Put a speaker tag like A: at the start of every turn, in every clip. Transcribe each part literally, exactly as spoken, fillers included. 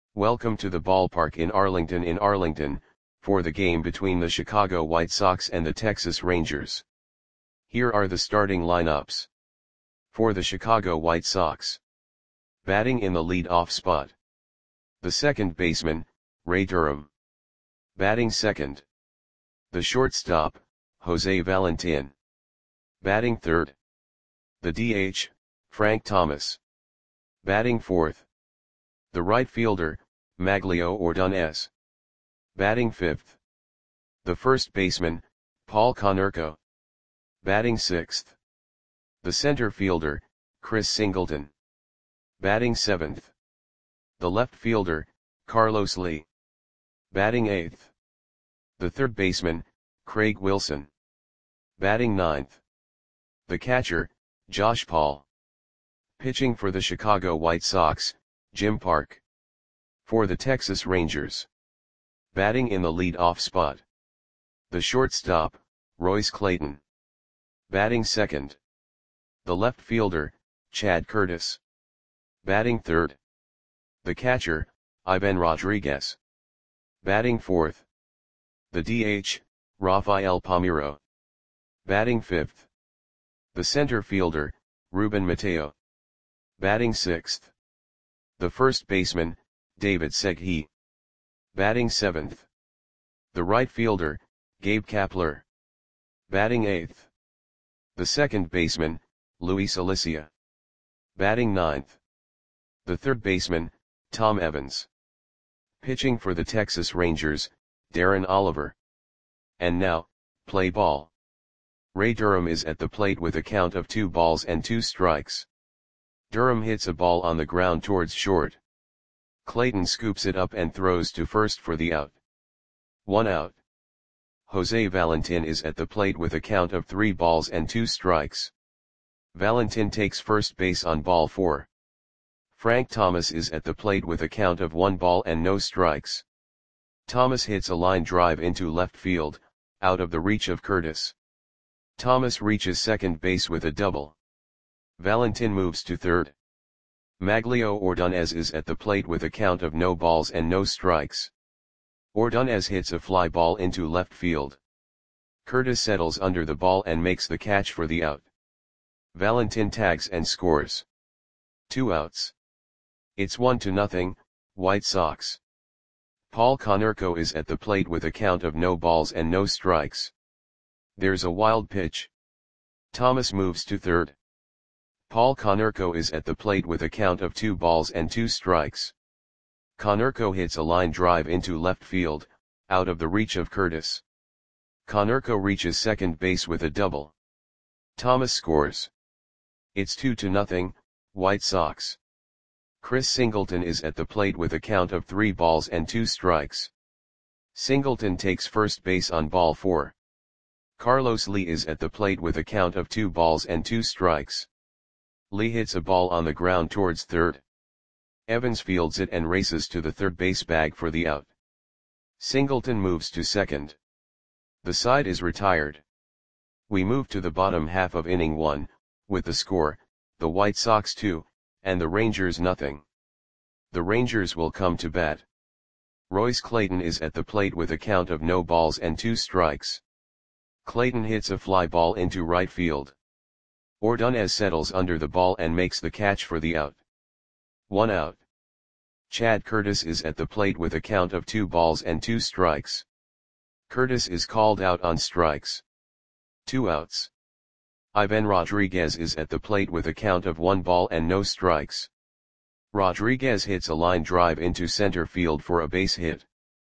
A: Welcome to the ballpark in Arlington in Arlington, for the game between the Chicago White Sox and the Texas Rangers. Here are the starting lineups. For the Chicago White Sox. Batting in the lead-off spot. The second baseman, Ray Durham. Batting second. The shortstop, Jose Valentin. Batting third. The D H, Frank Thomas. Batting fourth. The right fielder, Maglio Ordonez. Batting fifth. The first baseman, Paul Konerko. Batting sixth. The center fielder, Chris Singleton. Batting seventh. The left fielder, Carlos Lee. Batting eighth. The third baseman, Craig Wilson. Batting ninth. The catcher, Josh Paul. Pitching for the Chicago White Sox, Jim Park. For the Texas Rangers. Batting in the lead-off spot. The shortstop, Royce Clayton. Batting second. The left fielder, Chad Curtis. Batting third. The catcher, Ivan Rodriguez. Batting fourth. The D H, Rafael Palmeiro. Batting fifth. The center fielder, Ruben Mateo. Batting sixth. The first baseman, David Segui. Batting seventh. The right fielder, Gabe Kapler. Batting eighth. The second baseman, Luis Alicia. Batting ninth. The third baseman, Tom Evans. Pitching for the Texas Rangers, Darren Oliver. And now, play ball. Ray Durham is at the plate with a count of two balls and two strikes. Durham hits a ball on the ground towards short. Clayton scoops it up and throws to first for the out. One out. Jose Valentin is at the plate with a count of three balls and two strikes. Valentin takes first base on ball four. Frank Thomas is at the plate with a count of one ball and no strikes. Thomas hits a line drive into left field, out of the reach of Curtis. Thomas reaches second base with a double. Valentin moves to third. Maglio Ordonez is at the plate with a count of no balls and no strikes. Ordonez hits a fly ball into left field. Curtis settles under the ball and makes the catch for the out. Valentin tags and scores. Two outs. It's one to nothing, White Sox. Paul Konerko is at the plate with a count of no balls and no strikes. There's a wild pitch. Thomas moves to third. Paul Konerko is at the plate with a count of two balls and two strikes. Konerko hits a line drive into left field, out of the reach of Curtis. Konerko reaches second base with a double. Thomas scores. It's two to nothing, White Sox. Chris Singleton is at the plate with a count of three balls and two strikes. Singleton takes first base on ball four. Carlos Lee is at the plate with a count of two balls and two strikes. Lee hits a ball on the ground towards third. Evans fields it and races to the third base bag for the out. Singleton moves to second. The side is retired. We move to the bottom half of inning one, with the score, the White Sox two, and the Rangers nothing. The Rangers will come to bat. Royce Clayton is at the plate with a count of no balls and two strikes. Clayton hits a fly ball into right field. Ordonez settles under the ball and makes the catch for the out. One out. Chad Curtis is at the plate with a count of two balls and two strikes. Curtis is called out on strikes. Two outs. Ivan Rodriguez is at the plate with a count of one ball and no strikes. Rodriguez hits a line drive into center field for a base hit.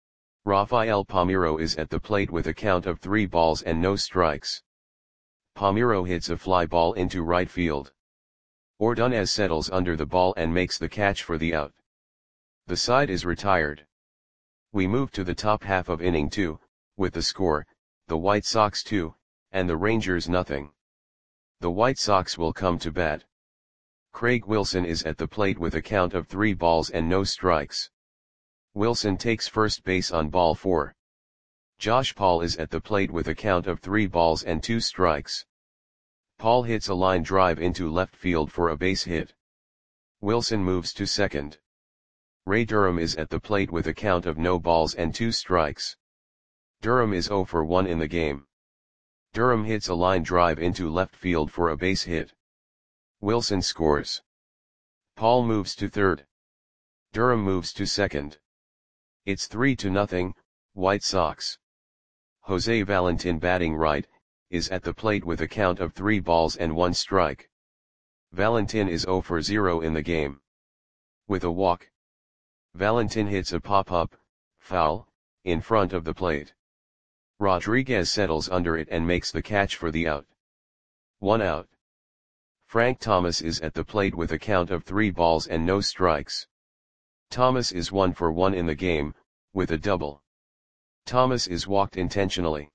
A: Rafael Palmeiro is at the plate with a count of three balls and no strikes. Palmeiro hits a fly ball into right field. Ordonez settles under the ball and makes the catch for the out. The side is retired. We move to the top half of inning two, with the score, the White Sox two, and the Rangers nothing. The White Sox will come to bat. Craig Wilson is at the plate with a count of three balls and no strikes. Wilson takes first base on ball four. Josh Paul is at the plate with a count of three balls and two strikes. Paul hits a line drive into left field for a base hit. Wilson moves to second. Ray Durham is at the plate with a count of no balls and two strikes. Durham is zero for one in the game. Durham hits a line drive into left field for a base hit. Wilson scores. Paul moves to third. Durham moves to second. It's three to nothing, White Sox. Jose Valentin, batting right, is at the plate with a count of three balls and one strike. Valentin is zero for zero in the game. With a walk, Valentin hits a pop-up, foul, in front of the plate. Rodriguez settles under it and makes the catch for the out. One out. Frank Thomas is at the plate with a count of three balls and no strikes. Thomas is one for one in the game, with a double. Thomas is walked intentionally.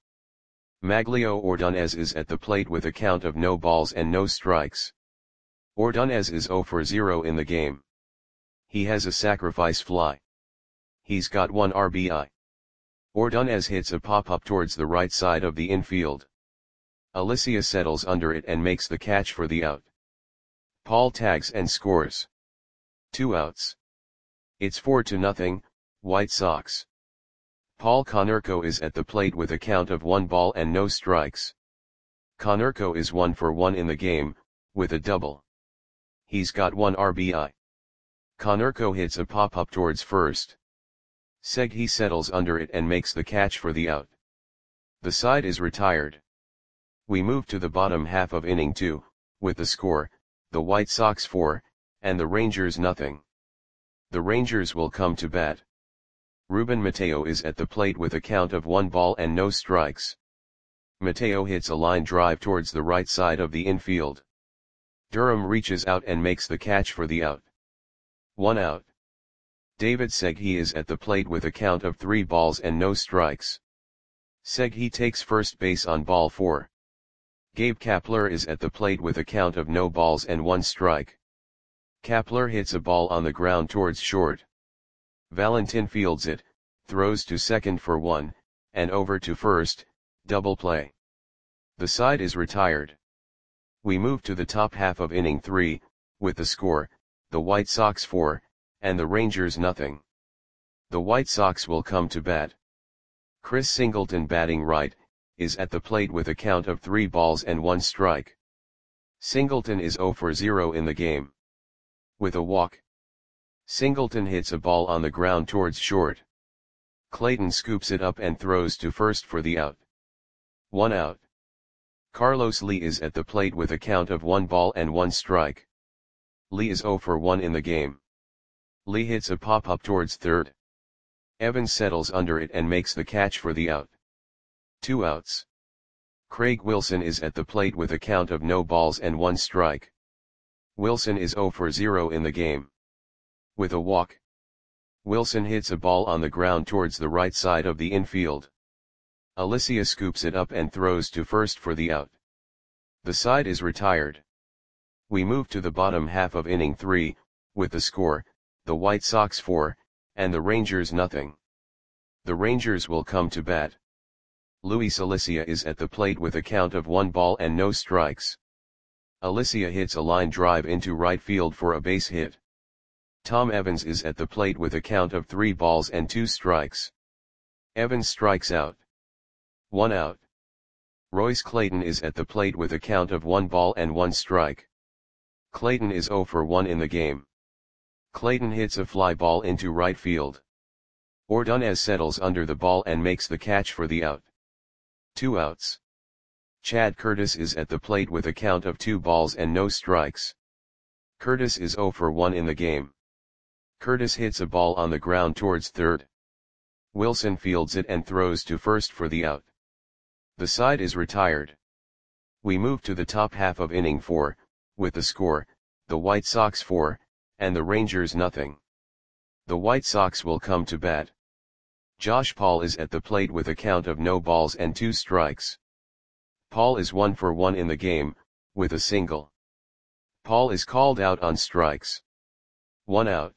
A: Maglio Ordonez is at the plate with a count of no balls and no strikes. Ordonez is zero for zero in the game. He has a sacrifice fly. He's got one R B I. Ordonez hits a pop-up towards the right side of the infield. Alicia settles under it and makes the catch for the out. Paul tags and scores. Two outs. It's four to nothing, White Sox. Paul Konerko is at the plate with a count of one ball and no strikes. Konerko is one for one in the game, with a double. He's got one R B I. Konerko hits a pop-up towards first. Segui settles under it and makes the catch for the out. The side is retired. We move to the bottom half of inning two, with the score, the White Sox four, and the Rangers nothing. The Rangers will come to bat. Ruben Mateo is at the plate with a count of one ball and no strikes. Mateo hits a line drive towards the right side of the infield. Durham reaches out and makes the catch for the out. One out. David Segui is at the plate with a count of three balls and no strikes. Segui takes first base on ball four. Gabe Kapler is at the plate with a count of no balls and one strike. Kapler hits a ball on the ground towards short. Valentin fields it, throws to second for one, and over to first, double play. The side is retired. We move to the top half of inning three, with the score, the White Sox four, and the Rangers nothing. The White Sox will come to bat. Chris Singleton, batting right, is at the plate with a count of three balls and one strike. Singleton is zero for zero in the game. With a walk, Singleton hits a ball on the ground towards short. Clayton scoops it up and throws to first for the out. One out. Carlos Lee is at the plate with a count of one ball and one strike. Lee is zero for one in the game. Lee hits a pop-up towards third. Evans settles under it and makes the catch for the out. Two outs. Craig Wilson is at the plate with a count of no balls and one strike. Wilson is zero for zero in the game. With a walk, Wilson hits a ball on the ground towards the right side of the infield. Alicia scoops it up and throws to first for the out. The side is retired. We move to the bottom half of inning three, with the score, the White Sox four, and the Rangers nothing. The Rangers will come to bat. Luis Alicia is at the plate with a count of one ball and no strikes. Alicia hits a line drive into right field for a base hit. Tom Evans is at the plate with a count of three balls and two strikes. Evans strikes out. One out. Royce Clayton is at the plate with a count of one ball and one strike. Clayton is zero for one in the game. Clayton hits a fly ball into right field. Ordonez settles under the ball and makes the catch for the out. Two outs. Chad Curtis is at the plate with a count of two balls and no strikes. Curtis is zero for one in the game. Curtis hits a ball on the ground towards third. Wilson fields it and throws to first for the out. The side is retired. We move to the top half of inning four, with the score, the White Sox four, and the Rangers nothing. The White Sox will come to bat. Josh Paul is at the plate with a count of no balls and two strikes. Paul is one for one in the game, with a single. Paul is called out on strikes. One out.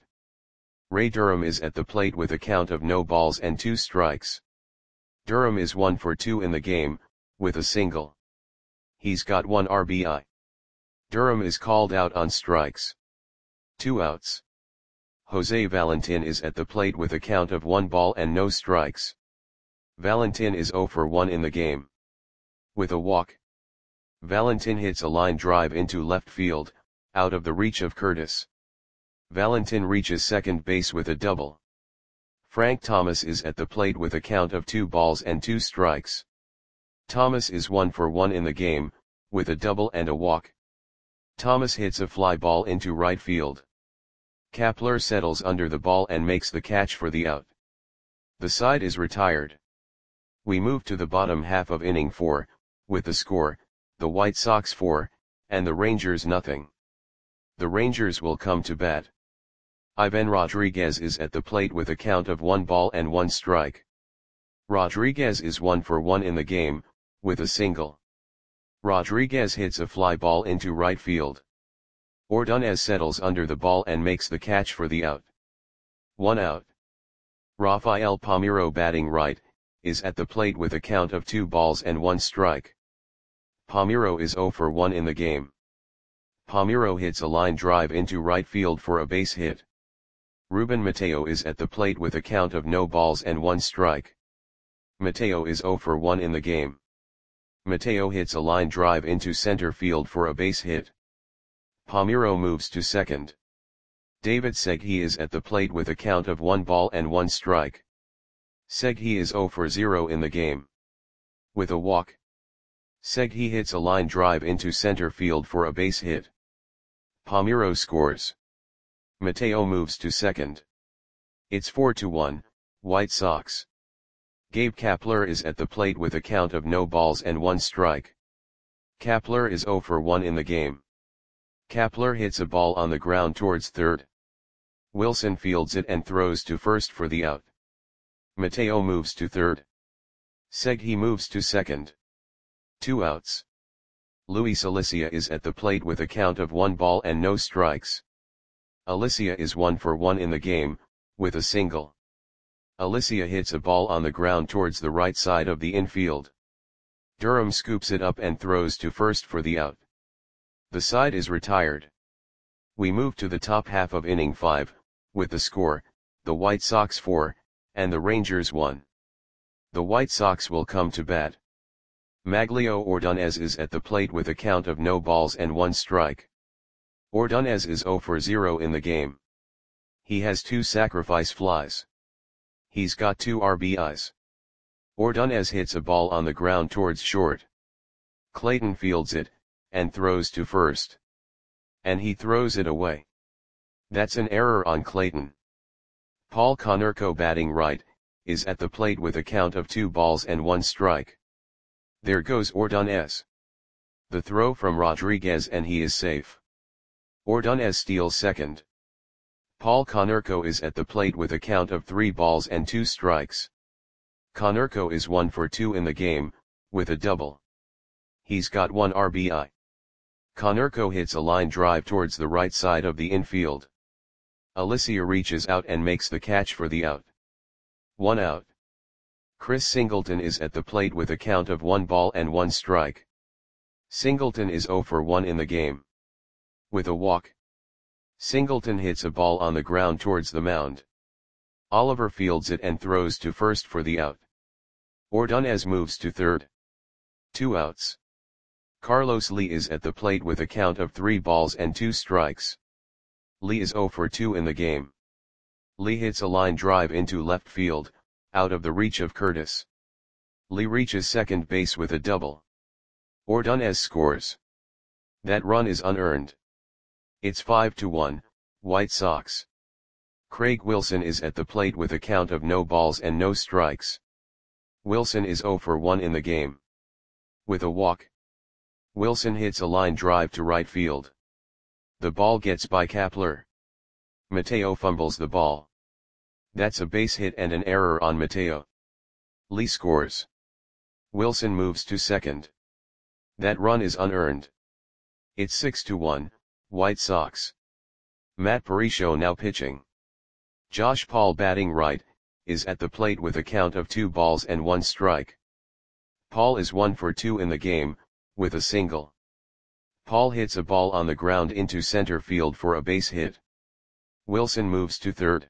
A: Ray Durham is at the plate with a count of no balls and two strikes. Durham is one for two in the game, with a single. He's got one R B I. Durham is called out on strikes. Two outs. Jose Valentin is at the plate with a count of one ball and no strikes. Valentin is zero for one in the game. With a walk, Valentin hits a line drive into left field, out of the reach of Curtis. Valentin reaches second base with a double. Frank Thomas is at the plate with a count of two balls and two strikes. Thomas is one for one in the game, with a double and a walk. Thomas hits a fly ball into right field. Kapler settles under the ball and makes the catch for the out. The side is retired. We move to the bottom half of inning four, with the score, the White Sox four, and the Rangers nothing. The Rangers will come to bat. Ivan Rodriguez is at the plate with a count of one ball and one strike. Rodriguez is one for one in the game, with a single. Rodriguez hits a fly ball into right field. Ordonez settles under the ball and makes the catch for the out. One out. Rafael Palmeiro, batting right, is at the plate with a count of two balls and one strike. Palmeiro is zero for one in the game. Palmeiro hits a line drive into right field for a base hit. Ruben Mateo is at the plate with a count of no balls and one strike. Mateo is zero for one in the game. Mateo hits a line drive into center field for a base hit. Palmeiro moves to second. David Segui is at the plate with a count of one ball and one strike. Segui is zero for zero in the game. With a walk, Segui hits a line drive into center field for a base hit. Palmeiro scores. Mateo moves to second. It's four to one, White Sox. Gabe Kapler is at the plate with a count of no balls and one strike. Kapler is zero for one in the game. Kapler hits a ball on the ground towards third. Wilson fields it and throws to first for the out. Mateo moves to third. Segui moves to second. Two outs. Luis Alicia is at the plate with a count of one ball and no strikes. Alicia is one for one in the game, with a single. Alicia hits a ball on the ground towards the right side of the infield. Durham scoops it up and throws to first for the out. The side is retired. We move to the top half of inning five, with the score, the White Sox four, and the Rangers one. The White Sox will come to bat. Maglio Ordonez is at the plate with a count of no balls and one strike. Ordonez is zero for zero in the game. He has two sacrifice flies. He's got two R B Is. Ordonez hits a ball on the ground towards short. Clayton fields it, and throws to first. And he throws it away. That's an error on Clayton. Paul Konerko, batting right, is at the plate with a count of two balls and one strike. There goes Ordonez. The throw from Rodriguez and he is safe. Ordonez steals second. Paul Konerko is at the plate with a count of three balls and two strikes. Konerko is one for two in the game, with a double. He's got one R B I. Konerko hits a line drive towards the right side of the infield. Alicia reaches out and makes the catch for the out. One out. Chris Singleton is at the plate with a count of one ball and one strike. Singleton is zero for one in the game. With a walk, Singleton hits a ball on the ground towards the mound. Oliver fields it and throws to first for the out. Ordonez moves to third. Two outs. Carlos Lee is at the plate with a count of three balls and two strikes. Lee is zero for two in the game. Lee hits a line drive into left field, out of the reach of Curtis. Lee reaches second base with a double. Ordonez scores. That run is unearned. It's five to one, White Sox. Craig Wilson is at the plate with a count of no balls and no strikes. Wilson is zero for one in the game. With a walk, Wilson hits a line drive to right field. The ball gets by Kapler. Mateo fumbles the ball. That's a base hit and an error on Mateo. Lee scores. Wilson moves to second. That run is unearned. It's six to one, White Sox. Matt Parisho now pitching. Josh Paul, batting right, is at the plate with a count of two balls and one strike. Paul is one for two in the game, with a single. Paul hits a ball on the ground into center field for a base hit. Wilson moves to third.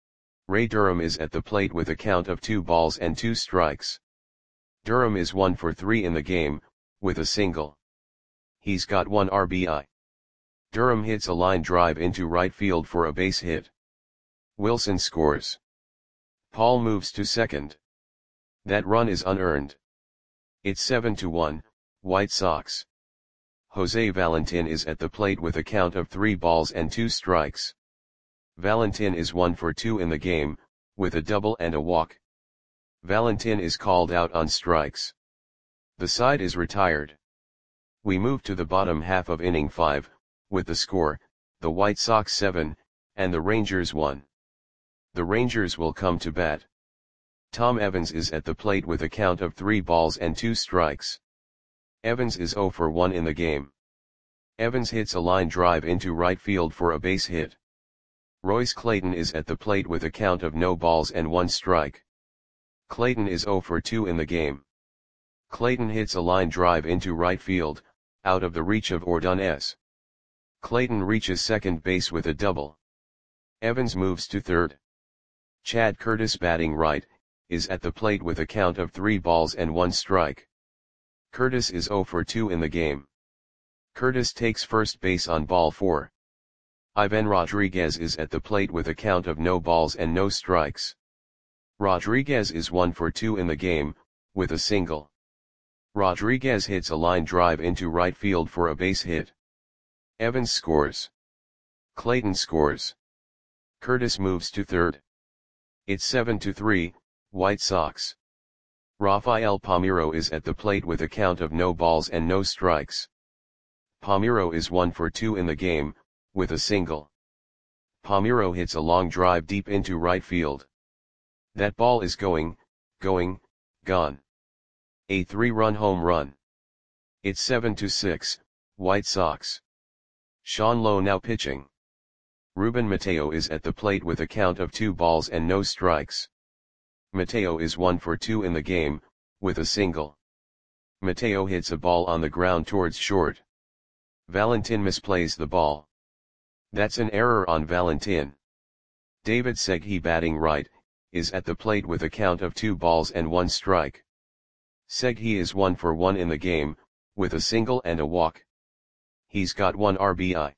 A: Ray Durham is at the plate with a count of two balls and two strikes. Durham is one for three in the game, with a single. He's got one R B I. Durham hits a line drive into right field for a base hit. Wilson scores. Paul moves to second. That run is unearned. It's seven to one, White Sox. Jose Valentin is at the plate with a count of three balls and two strikes. Valentin is one for two in the game, with a double and a walk. Valentin is called out on strikes. The side is retired. We move to the bottom half of inning five, with the score, the White Sox seven, and the Rangers one. The Rangers will come to bat. Tom Evans is at the plate with a count of three balls and two strikes. Evans is zero for one in the game. Evans hits a line drive into right field for a base hit. Royce Clayton is at the plate with a count of no balls and one strike. Clayton is zero for two in the game. Clayton hits a line drive into right field, out of the reach of Ordonez. Clayton reaches second base with a double. Evans moves to third. Chad Curtis, batting right, is at the plate with a count of three balls and one strike. Curtis is zero for two in the game. Curtis takes first base on ball four. Ivan Rodriguez is at the plate with a count of no balls and no strikes. Rodriguez is one for two in the game, with a single. Rodriguez hits a line drive into right field for a base hit. Evans scores. Clayton scores. Curtis moves to third. It's seven to three, White Sox. Rafael Palmeiro is at the plate with a count of no balls and no strikes. Palmeiro is one for two in the game, with a single. Palmeiro hits a long drive deep into right field. That ball is going, going, gone. A three-run home run. It's seven to six, White Sox. Sean Lowe now pitching. Ruben Mateo is at the plate with a count of two balls and no strikes. Mateo is one for two in the game, with a single. Mateo hits a ball on the ground towards short. Valentin misplays the ball. That's an error on Valentin. David Segui, batting right, is at the plate with a count of two balls and one strike. Segui is one for one in the game, with a single and a walk. He's got one R B I.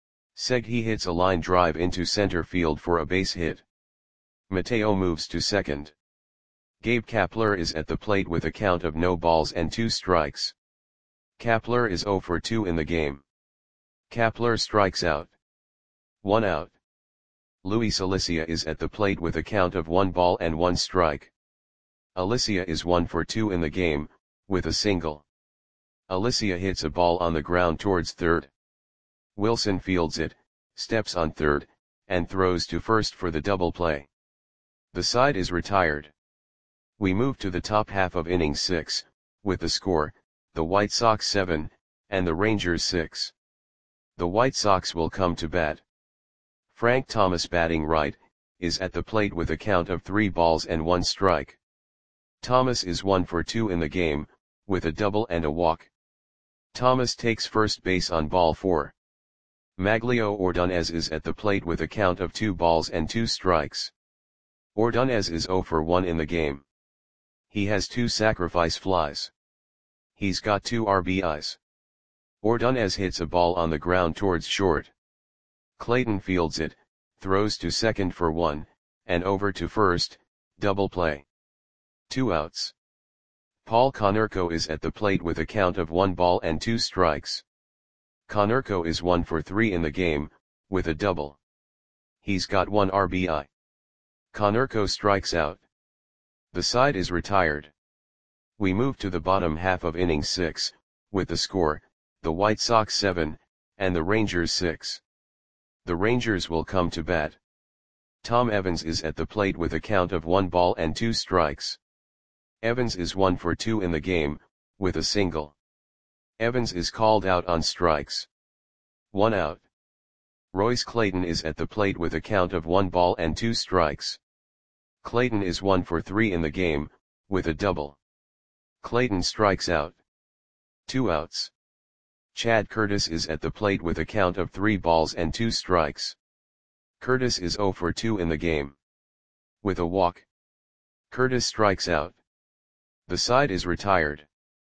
A: Segui hits a line drive into center field for a base hit. Mateo moves to second. Gabe Kapler is at the plate with a count of no balls and two strikes. Kapler is zero for two in the game. Kapler strikes out. One out. Luis Alicia is at the plate with a count of one ball and one strike. Alicia is one for two in the game, with a single. Alicia hits a ball on the ground towards third. Wilson fields it, steps on third, and throws to first for the double play. The side is retired. We move to the top half of inning six, with the score, the White Sox seven, and the Rangers six. The White Sox will come to bat. Frank Thomas, batting right, is at the plate with a count of three balls and one strike. Thomas is one for two in the game, with a double and a walk. Thomas takes first base on ball four. Maglio Ordonez is at the plate with a count of two balls and two strikes. Ordonez is zero for one in the game. He has two sacrifice flies. He's got two R B Is. Ordonez hits a ball on the ground towards short. Clayton fields it, throws to second for one, and over to first, double play. Two outs. Paul Konerko is at the plate with a count of one ball and two strikes. Konerko is one for three in the game, with a double. He's got one R B I. Konerko strikes out. The side is retired. We move to the bottom half of inning six, with the score, the White Sox seven, and the Rangers six. The Rangers will come to bat. Tom Evans is at the plate with a count of one ball and two strikes. Evans is one for two in the game, with a single. Evans is called out on strikes. One out. Royce Clayton is at the plate with a count of one ball and two strikes. Clayton is one for three in the game, with a double. Clayton strikes out. Two outs. Chad Curtis is at the plate with a count of three balls and two strikes. Curtis is zero for two in the game. With a walk, Curtis strikes out. The side is retired.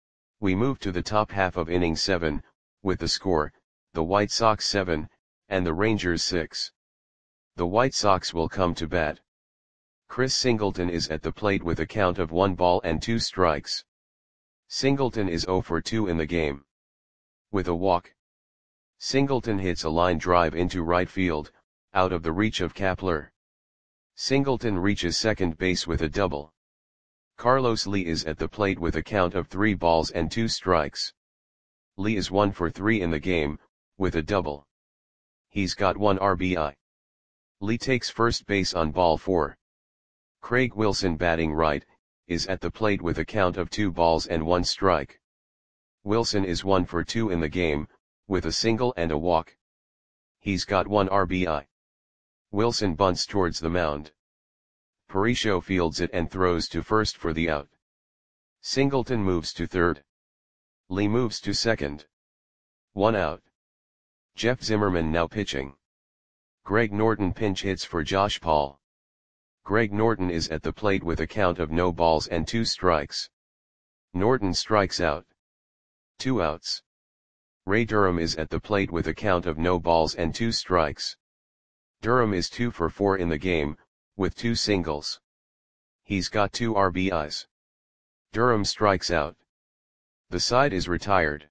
A: We move to the top half of inning seven, with the score, the White Sox seven, and the Rangers six. The White Sox will come to bat. Chris Singleton is at the plate with a count of one ball and two strikes. Singleton is zero for two in the game. With a walk, Singleton hits a line drive into right field, out of the reach of Kapler. Singleton reaches second base with a double. Carlos Lee is at the plate with a count of three balls and two strikes. Lee is one for three in the game, with a double. He's got one R B I. Lee takes first base on ball four. Craig Wilson, batting right, is at the plate with a count of two balls and one strike. Wilson is one for two in the game, with a single and a walk. He's got one R B I. Wilson bunts towards the mound. Parricho fields it and throws to first for the out. Singleton moves to third. Lee moves to second. One out. Jeff Zimmerman now pitching. Greg Norton pinch hits for Josh Paul. Greg Norton is at the plate with a count of no balls and two strikes. Norton strikes out. Two outs. Ray Durham is at the plate with a count of no balls and two strikes. Durham is two for four in the game, with two singles. He's got two R B Is. Durham strikes out. The side is retired.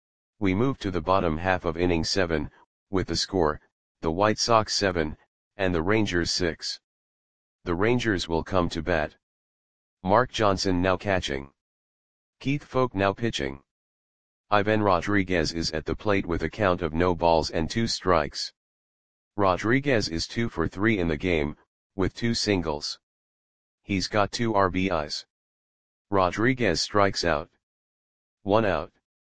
A: We move to the bottom half of inning seven, with the score, the White Sox seven, and the Rangers six. The Rangers will come to bat. Mark Johnson now catching. Keith Foulke now pitching. Ivan Rodriguez is at the plate with a count of no balls and two strikes. Rodriguez is two for three in the game, with two singles. He's got two R B Is. Rodriguez strikes out. One out.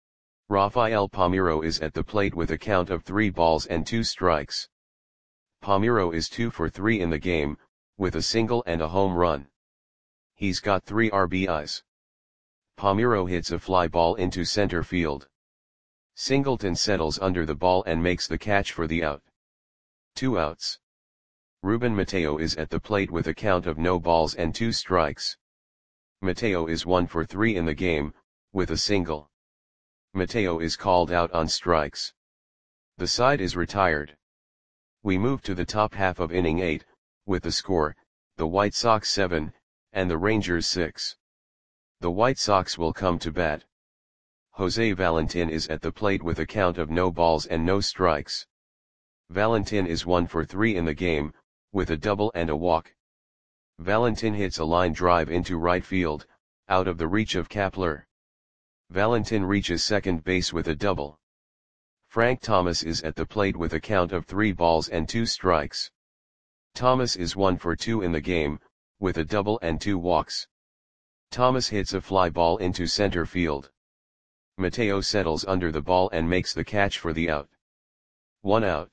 A: Rafael Palmeiro is at the plate with a count of three balls and two strikes. Palmeiro is two for three in the game, with a single and a home run. He's got three R B Is. Palmeiro hits a fly ball into center field. Singleton settles under the ball and makes the catch for the out. Two outs. Ruben Mateo is at the plate with a count of no balls and two strikes. Mateo is one for three in the game, with a single. Mateo is called out on strikes. The side is retired. We move to the top half of inning eight, with the score, the White Sox seven, and the Rangers six. The White Sox will come to bat. Jose Valentin is at the plate with a count of no balls and no strikes. Valentin is one for three in the game, with a double and a walk. Valentin hits a line drive into right field, out of the reach of Kapler. Valentin reaches second base with a double. Frank Thomas is at the plate with a count of three balls and two strikes. Thomas is one for two in the game, with a double and two walks. Thomas hits a fly ball into center field. Mateo settles under the ball and makes the catch for the out. One out.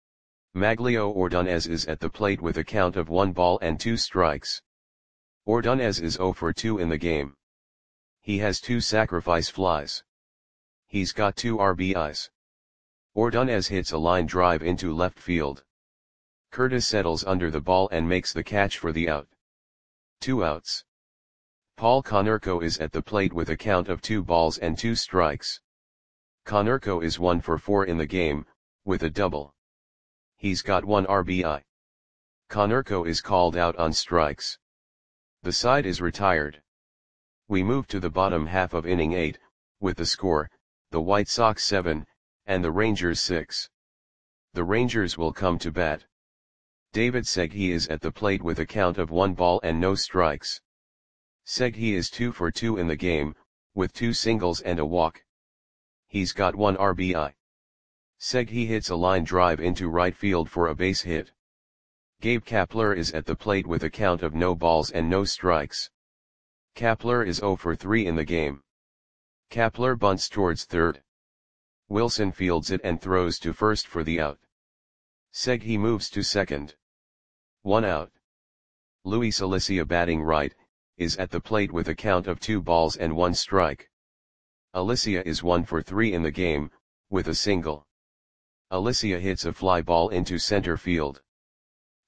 A: Maglio Ordonez is at the plate with a count of one ball and two strikes. Ordonez is zero for two in the game. He has two sacrifice flies. He's got two R B Is. Ordonez hits a line drive into left field. Curtis settles under the ball and makes the catch for the out. Two outs. Paul Konerko is at the plate with a count of two balls and two strikes. Konerko is one for four in the game, with a double. He's got one R B I. Konerko is called out on strikes. The side is retired. We move to the bottom half of inning eight, with the score, the White Sox seven, and the Rangers six. The Rangers will come to bat. David Segui is at the plate with a count of one ball and no strikes. Segui is two for two in the game, with two singles and a walk. He's got one R B I. Segui hits a line drive into right field for a base hit. Gabe Kapler is at the plate with a count of no balls and no strikes. Kapler is zero for three in the game. Kapler bunts towards third. Wilson fields it and throws to first for the out. Segui moves to second. One out. Luis Alicia, batting right, is at the plate with a count of two balls and one strike. Alicia is one for three in the game, with a single. Alicia hits a fly ball into center field.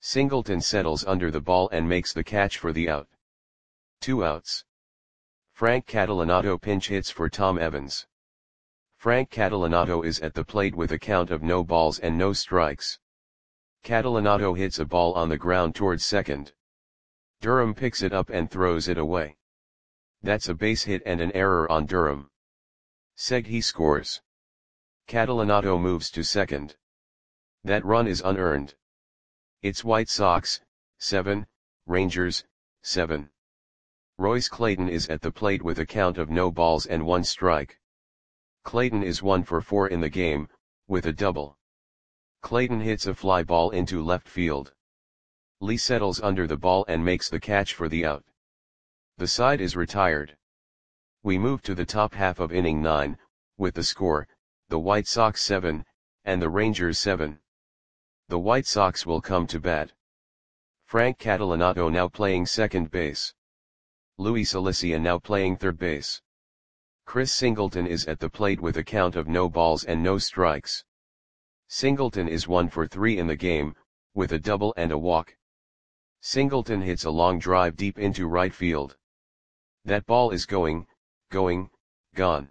A: Singleton settles under the ball and makes the catch for the out. Two outs. Frank Catalanato pinch hits for Tom Evans. Frank Catalanato is at the plate with a count of no balls and no strikes. Catalanato hits a ball on the ground towards second. Durham picks it up and throws it away. That's a base hit and an error on Durham. Segui scores. Catalanato moves to second. That run is unearned. It's White Sox, seven, Rangers, seven. Royce Clayton is at the plate with a count of no balls and one strike. Clayton is one for four in the game, with a double. Clayton hits a fly ball into left field. Lee settles under the ball and makes the catch for the out. The side is retired. We move to the top half of inning nine, with the score, the White Sox seven, and the Rangers seven. The White Sox will come to bat. Frank Catalanato now playing second base. Luis Alicia now playing third base. Chris Singleton is at the plate with a count of no balls and no strikes. Singleton is one for three in the game, with a double and a walk. Singleton hits a long drive deep into right field. That ball is going, going, gone.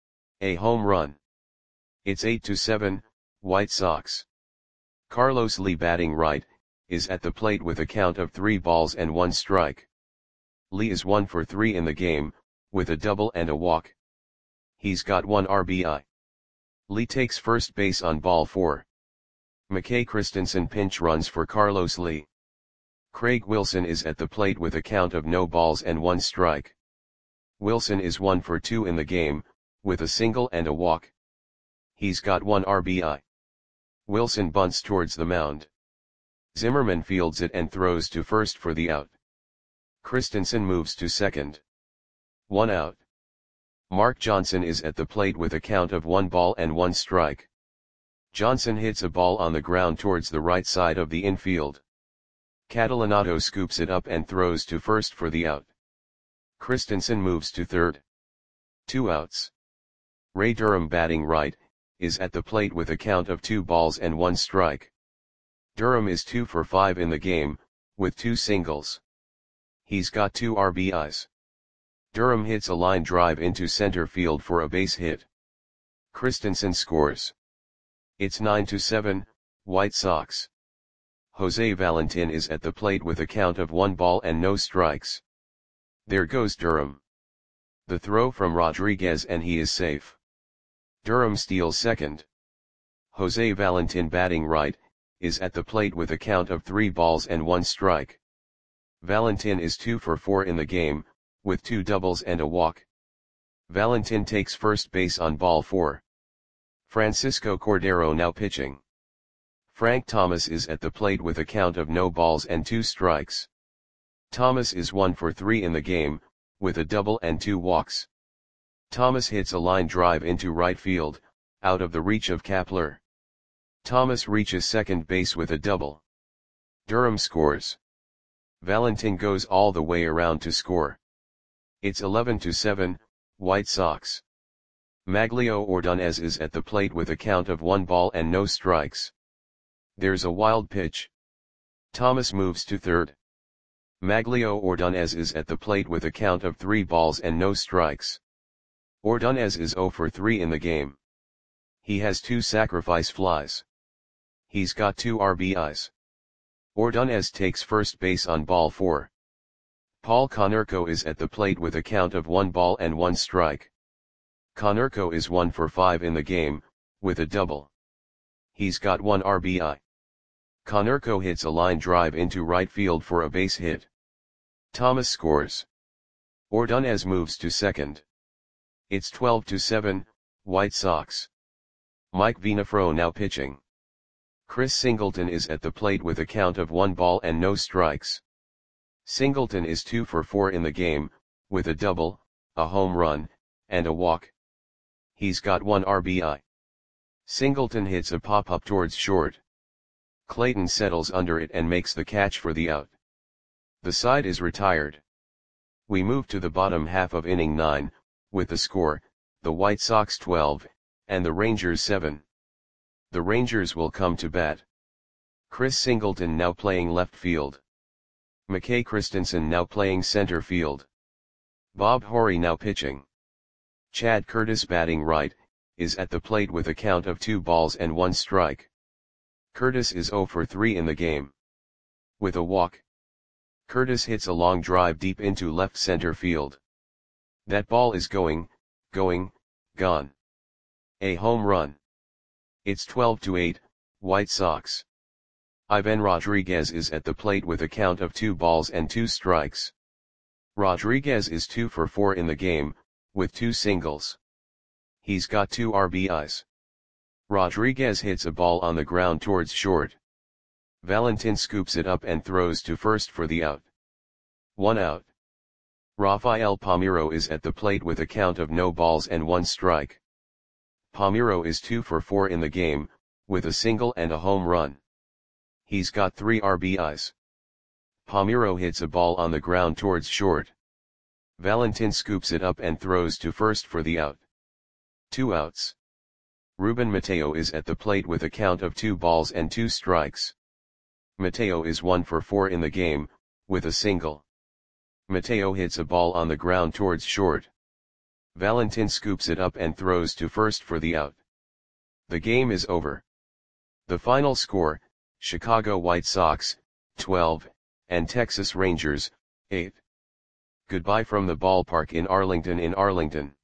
A: A home run. It's eight to seven, White Sox. Carlos Lee batting right, is at the plate with a count of three balls and one strike. Lee is one for three in the game, with a double and a walk. He's got one R B I. Lee takes first base on ball four. McKay Christensen pinch runs for Carlos Lee. Craig Wilson is at the plate with a count of no balls and one strike. Wilson is one for two in the game, with a single and a walk. He's got one R B I. Wilson bunts towards the mound. Zimmerman fields it and throws to first for the out. Christensen moves to second. One out. Mark Johnson is at the plate with a count of one ball and one strike. Johnson hits a ball on the ground towards the right side of the infield. Catalanato scoops it up and throws to first for the out. Christensen moves to third. Two outs. Ray Durham batting right, is at the plate with a count of two balls and one strike. Durham is two for five in the game, with two singles. He's got two R B Is. Durham hits a line drive into center field for a base hit. Christensen scores. It's nine to seven, White Sox. Jose Valentin is at the plate with a count of one ball and no strikes. There goes Durham. The throw from Rodriguez and he is safe. Durham steals second. Jose Valentin batting right, is at the plate with a count of three balls and one strike. Valentin is two for four in the game, with two doubles and a walk. Valentin takes first base on ball four. Francisco Cordero now pitching. Frank Thomas is at the plate with a count of no balls and two strikes. Thomas is one for three in the game, with a double and two walks. Thomas hits a line drive into right field, out of the reach of Kepler. Thomas reaches second base with a double. Durham scores. Valentin goes all the way around to score. It's eleven to seven, White Sox. Maglio Ordonez is at the plate with a count of one ball and no strikes. There's a wild pitch. Thomas moves to third. Maglio Ordonez is at the plate with a count of three balls and no strikes. Ordonez is zero for three in the game. He has two sacrifice flies. He's got two R B Is. Ordonez takes first base on ball four. Paul Konerko is at the plate with a count of one ball and one strike. Konerko is one for five in the game, with a double. He's got one R B I. Konerko hits a line drive into right field for a base hit. Thomas scores. Ordonez moves to second. It's twelve to seven, White Sox. Mike Vinafro now pitching. Chris Singleton is at the plate with a count of one ball and no strikes. Singleton is two for four in the game, with a double, a home run, and a walk. He's got one R B I. Singleton hits a pop-up towards short. Clayton settles under it and makes the catch for the out. The side is retired. We move to the bottom half of inning nine, with the score, the White Sox twelve, and the Rangers seven. The Rangers will come to bat. Chris Singleton now playing left field. McKay Christensen now playing center field. Bob Horry now pitching. Chad Curtis batting right, is at the plate with a count of two balls and one strike. Curtis is zero for three in the game. With a walk, Curtis hits a long drive deep into left center field. That ball is going, going, gone. A home run. It's twelve to eight, White Sox. Ivan Rodriguez is at the plate with a count of two balls and two strikes. Rodriguez is two for four in the game, with two singles. He's got two R B Is. Rodriguez hits a ball on the ground towards short. Valentin scoops it up and throws to first for the out. One out. Rafael Palmeiro is at the plate with a count of no balls and one strike. Palmeiro is two for four in the game, with a single and a home run. He's got three R B Is. Palmeiro hits a ball on the ground towards short. Valentin scoops it up and throws to first for the out. Two outs. Ruben Mateo is at the plate with a count of two balls and two strikes. Mateo is one for four in the game, with a single. Mateo hits a ball on the ground towards short. Valentin scoops it up and throws to first for the out. The game is over. The final score, Chicago White Sox, twelve, and Texas Rangers, eight. Goodbye from the ballpark in Arlington in Arlington.